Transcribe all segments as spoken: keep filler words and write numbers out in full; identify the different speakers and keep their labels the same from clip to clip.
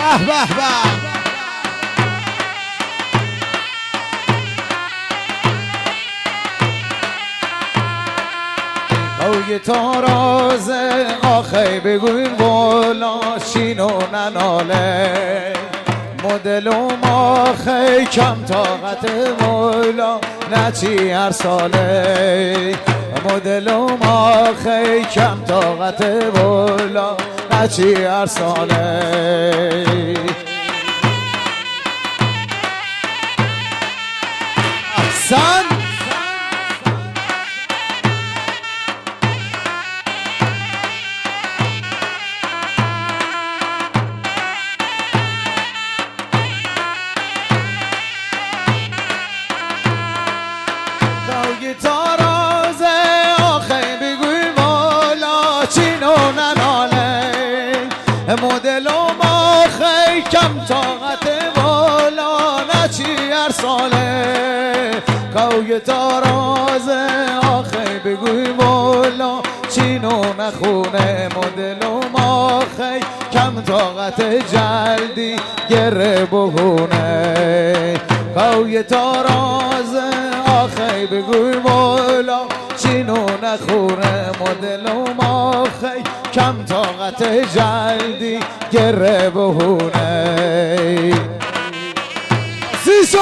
Speaker 1: به به کوی تاراز آخی بگوی والا چینو نناله مدلوم آخی کم طاقت والا نچی هر ساله مدلوم آخی کم طاقت والا نچی هر ساله احسن تاراز آخی بگوی والا چینو نناله مدلوم آخی کم طاقت والا نچی هر ساله کوی تاراز آخی بگوی والا چینو نخونه مدلوم آخی کم طاقت جلدی گره بگونه کوی تاراز آخی بگوی والا چینو نخونه مدلوم آخی کم طاقت جلدی گره بهونه سیسو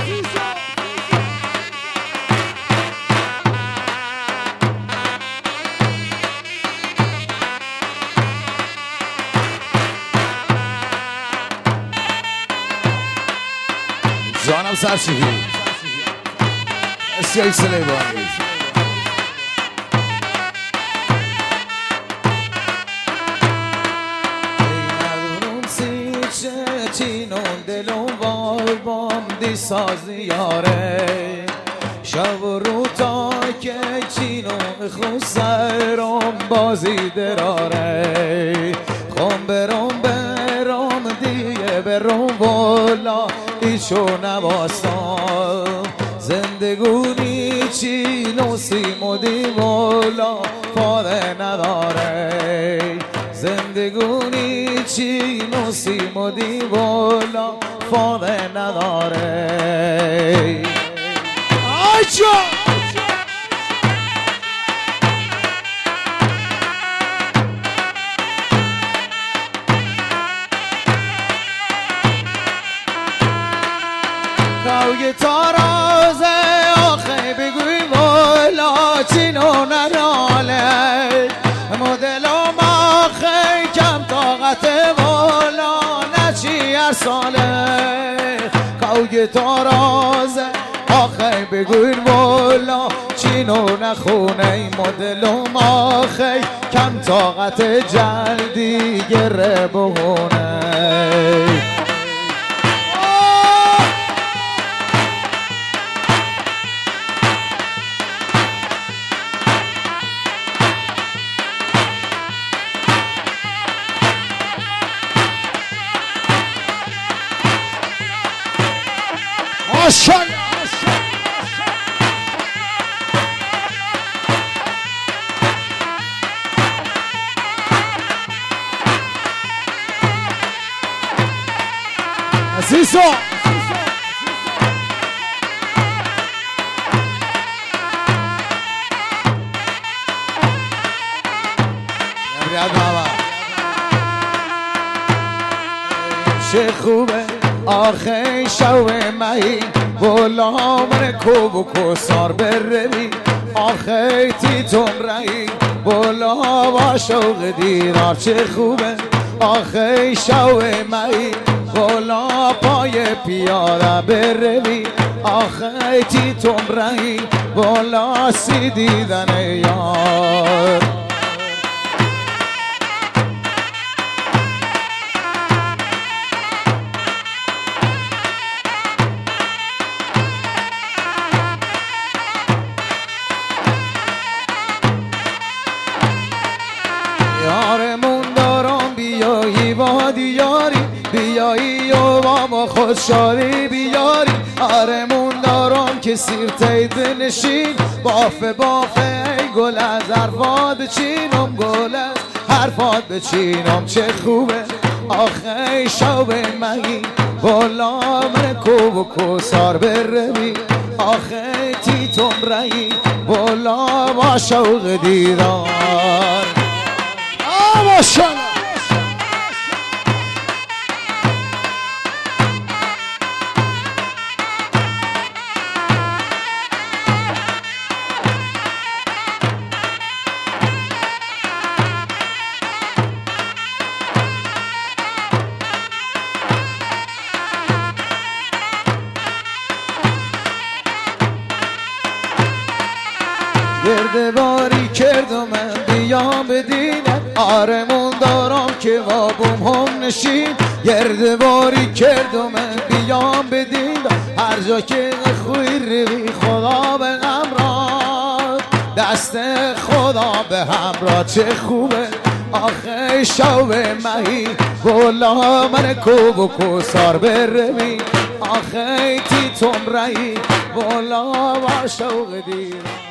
Speaker 1: جانم سرشیدی اسیای سلیبانی چینون دلون وای بام دی سازی یاره شب و رو تا که چینون خون سرم بازی دراره خون برم برم دیگه برم والا ایشو نباستم زندگونی چینو سیمو دی والا پاره نداره زندگونی چینو سیمو دی والا پاره نداره آجا کوی تاراز آخی بگوی والا چینو نناله مدلوم آخی کم طاقت والا نچی هر ساله کوی تاراز آخی بگوی والا چینو نخونه مدلوم آخی کم طاقت جلدی گره بهونه ماشاءالله عزیزو چه خوبه آخه شو مهی بولا من کوب و کسار بروی آخه تیتون رهی بولا با شوق دیرار چه خوبه آخه شو مهی بولا پای پیاده بروی آخه تیتون رهی بولا سی دیدن یار یارمون دارم بیایی با دیاری بیایی و با ما خود شادی بیاری آرمون دارم که سیرتی بنشین بافه بافه ای گل از حرفات بچینم گل از حرفات بچینم چه خوبه آخه شب مهی بالا من کوب و کوسار برمی آخه تیتم رهی بالا با شوق دیدار آماشالله گردباری کرد و من بیام بدینم آرمون دارم که وابم هم نشین گردباری کرد و من بیام بدینم هر جا که خوی روی خدا به همراه دست خدا به همراه چه خوبه آخه شب مهی بولا من کوب و کوسار برمی آخه تیتم رهی بولا و شوق دیر